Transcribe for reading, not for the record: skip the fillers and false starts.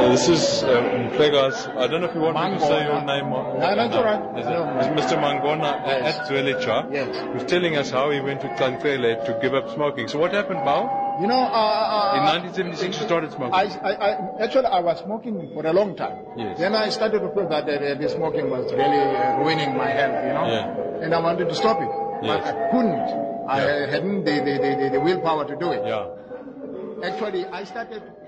This is Mflegas. I don't know if you want me to say your name. No, that's all right. It's Mr. Mangona at Zwelitsha, who's telling us how he went to Tlankwele to give up smoking. So what happened, Bao? You know, in 1976 you started smoking. Actually, I was smoking for a long time. Yes. Then I started to feel that the smoking was really ruining my health, you know. Yeah. And I wanted to stop it, but I couldn't. I hadn't the willpower to do it. Yeah. Actually, I started